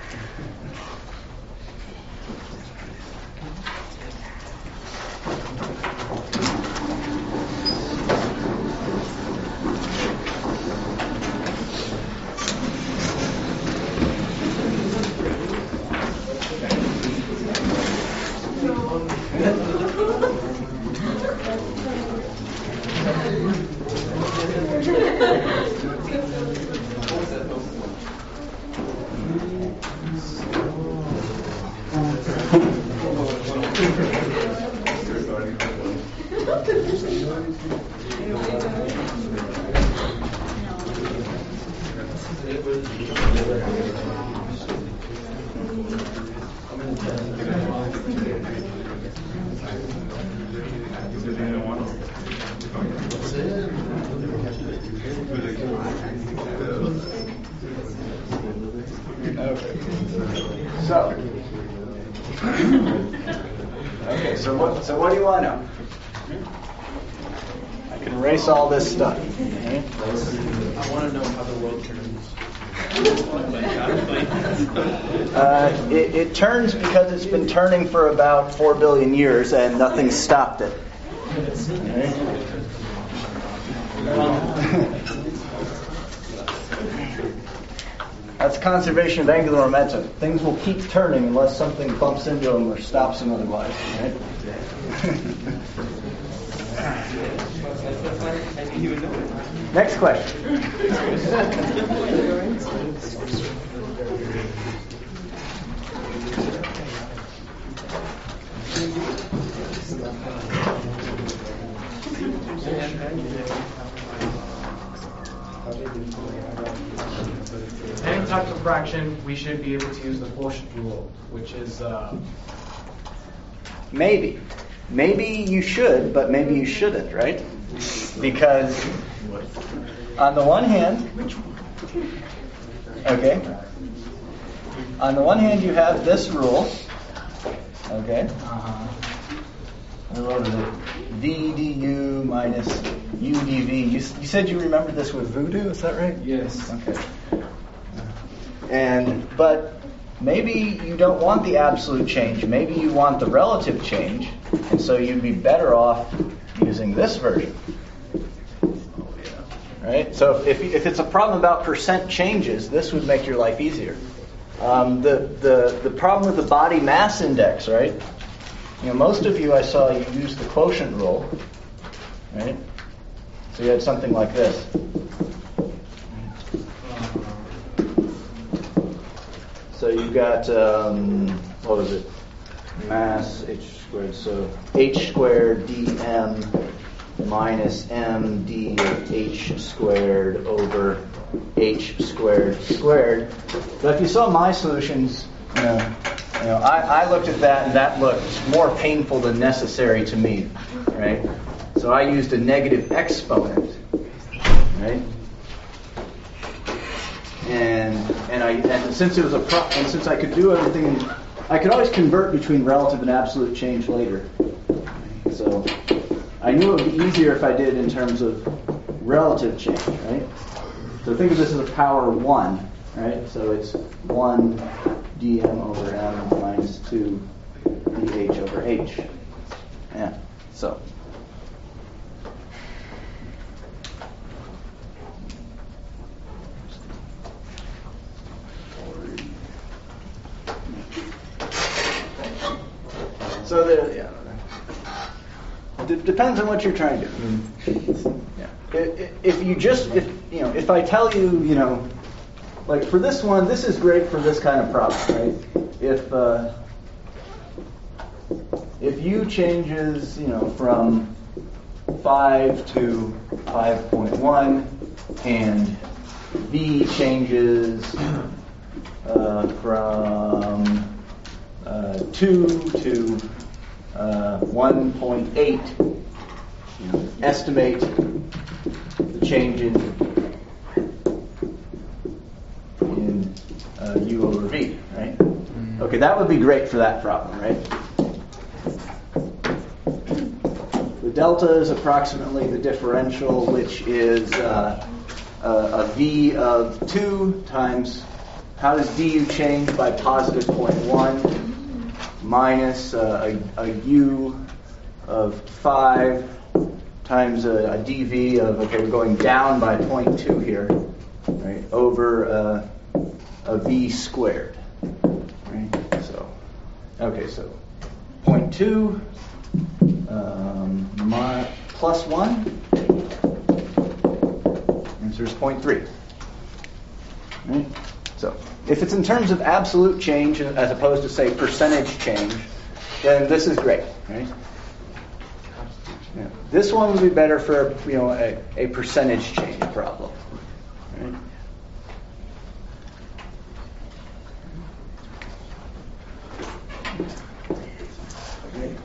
So, okay, so what, so what do you want to know? erase all this stuff. Right? I want to know how the world turns. Uh, it, it turns because it's been turning for about four billion years and nothing stopped it. Right? That's conservation of angular momentum. Things will keep turning unless something bumps into them or stops them otherwise. Right? Next question. Any type of fraction, we should be able to use the quotient rule, which is uh, Maybe. Maybe you should, but maybe you shouldn't, right? Because on the one hand, okay, on the one hand you have this rule, okay, uh, what is it? V du minus u dv. You, you said you remembered this with voodoo, is that right? yes. Okay. And but maybe you don't want the absolute change. Maybe you want the relative change, and so you'd be better off using this version. Right? So if if it's a problem about percent changes, this would make your life easier. Um, the the the problem with the body mass index, right? You know, most of you I saw you use the quotient rule, right? So you had something like this. So you've got, um, what was it? Mass h squared. So h squared dm minus m d h squared over h squared squared. But if you saw my solutions, you know, you know I, I looked at that and that looked more painful than necessary to me, right? So I used a negative exponent, right? And and I and since it was a pro, and since I could do everything, I could always convert between relative and absolute change later. So I knew it would be easier if I did in terms of relative change, right? So think of this as a power one, right? So it's one dm over m minus two dh over h. Yeah. So. So there, yeah. It depends on what you're trying to do. Yeah. If you just, if you know, if I tell you, you know, like for this one, this is great for this kind of problem, right? If uh, if u changes, you know, from five to five point one, and v changes uh, from uh, two to uh, one point eight, you know, estimate the change in in uh, u over v, right? Okay, that would be great for that problem, right? The delta is approximately the differential, which is uh, a, a v of two times, how does du change by positive zero point one minus uh, a, a u of five times a, a dv of, okay, we're going down by zero point two here, right, over uh, a v squared, right? So, okay, so zero point two um, my, plus one, answer is zero point three, right? So, if it's in terms of absolute change as opposed to, say, percentage change, then this is great, right? Yeah. This one would be better for, you know, a, a percentage change problem, right? Okay.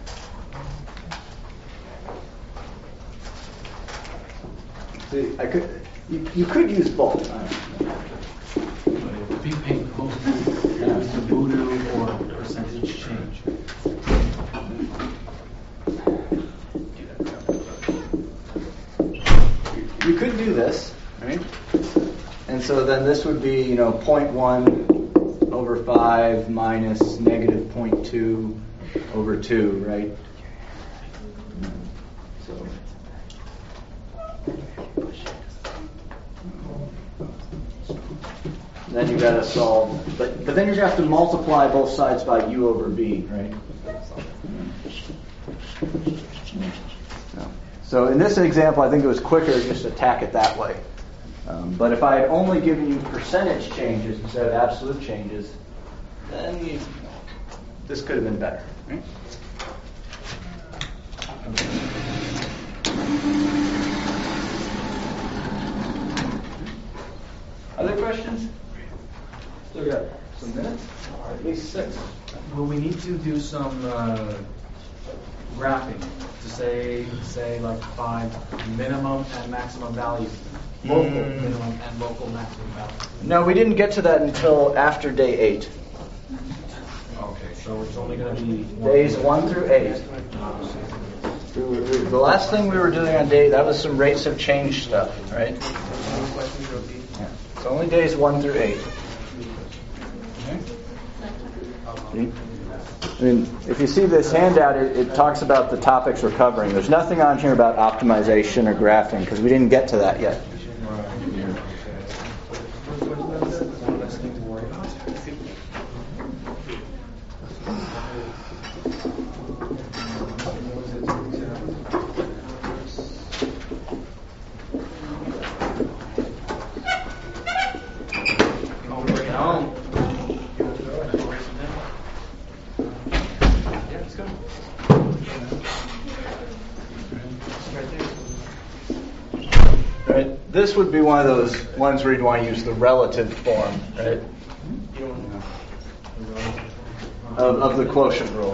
See, I could, you, you could use both. I don't know. Be painful. Yeah, it's the voodoo or percentage change. could do this, right? And so then this would be, you know, zero point one over five minus negative zero point two over two, right? So. Then you got to solve, but but then you're going to have to multiply both sides by u over b, right? No. So in this example, I think it was quicker to just attack it that way. Um, but if I had only given you percentage changes instead of absolute changes, then you, this could have been better, right? Other questions? Still got some minutes? Or at least six. Well, we need to do some uh, graphing to say, say like five minimum and maximum values. Local Mm. minimum and local maximum value. No, we didn't get to that until after day eight. Okay, so it's only going to be Days one through eight. The last thing we were doing on day, that was some rates of change stuff, right? Yeah. It's only days one through eight. Okay. I mean, if you see this handout, it, it talks about the topics we're covering. There's nothing on here about optimization or graphing because we didn't get to that yet. Right. This would be one of those ones where you'd want to use the relative form, right? Of, of the quotient rule.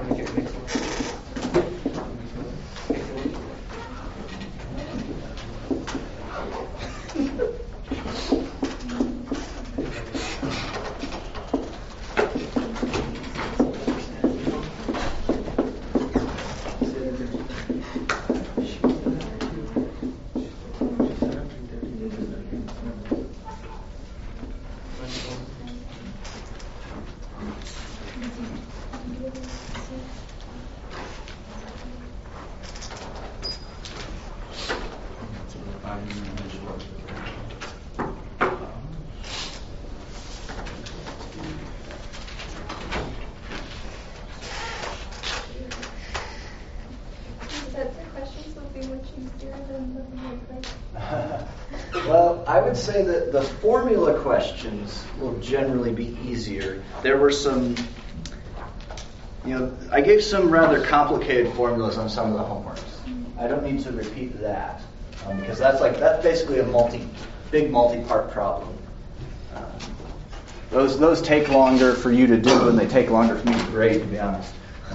Well, I would say that the formula questions will generally be easier. There were some, you know, I gave some rather complicated formulas on some of the homeworks. I don't need to repeat that um, because that's like that's basically a multi, big multi-part problem. Um, those those take longer for you to do, and they take longer for me to grade, to be honest.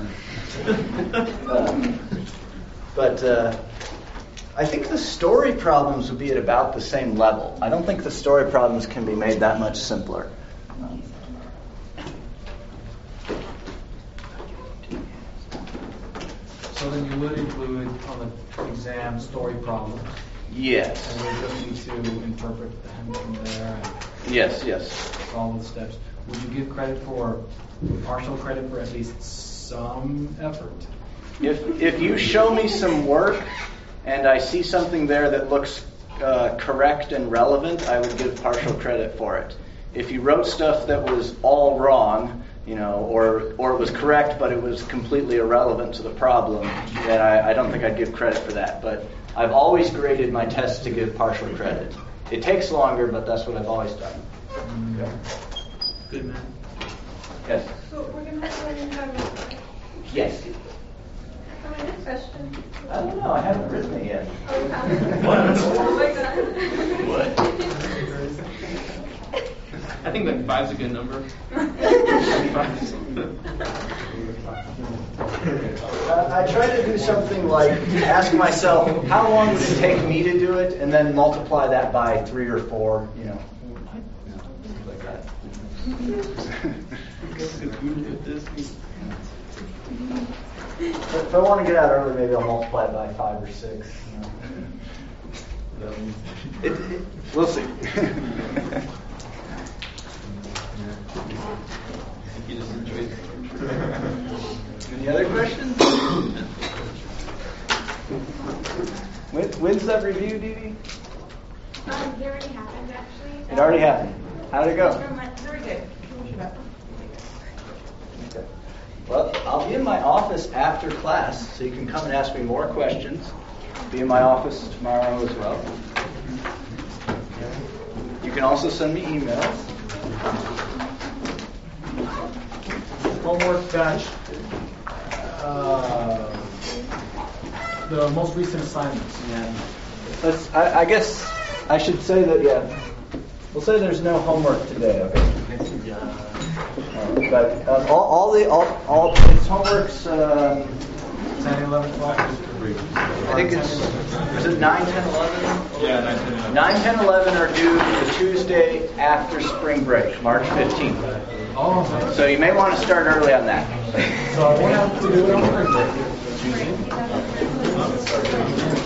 um, but. Uh, I think the story problems would be at about the same level. I don't think the story problems can be made that much simpler. Um, So then you would include on the exam story problems. yes. And we just need to interpret them from there and Yes, yes. follow the steps. Would you give credit for, partial credit for at least some effort? If if you show me some work and I see something there that looks uh, correct and relevant, I would give partial credit for it. If you wrote stuff that was all wrong, you know, or or it was correct but it was completely irrelevant to the problem, then I, I don't think I'd give credit for that. But I've always graded my tests to give partial credit. It takes longer, but that's what I've always done. Okay. Good man. Yes. So we're going to have to have Yes. a next question. I don't know. I haven't written it yet. Oh, you have? What? Oh my god. What? I think like five's a good number. Uh, I try to do something like ask myself, how long would it take me to do it, and then multiply that by three or four, you know, like that. If I want to get out early, maybe I'll multiply it by five or six. You know. It, it, we'll see. You just enjoyed it. Any other questions? When, when's that review, Dee Dee? Um, it already happened, actually. It already happened. How'd it go? Very good. Finish it up. Okay. Well, I'll be in my office after class, so you can come and ask me more questions. Be in my office tomorrow as well. You can also send me emails. Homework batch. Uh, the most recent assignments. Yeah. Let's. I, I guess I should say that. Yeah. We'll say there's no homework today. Okay. Uh, but uh, all, all the all all it's homeworks. Um, ten, eleven, twelve. I think it's is it nine, ten, eleven? Yeah, nine, ten, eleven. nine, ten, eleven are due the Tuesday after spring break, March fifteenth. Oh, So you may want to start early on that. so I won't have to do it on Thursday.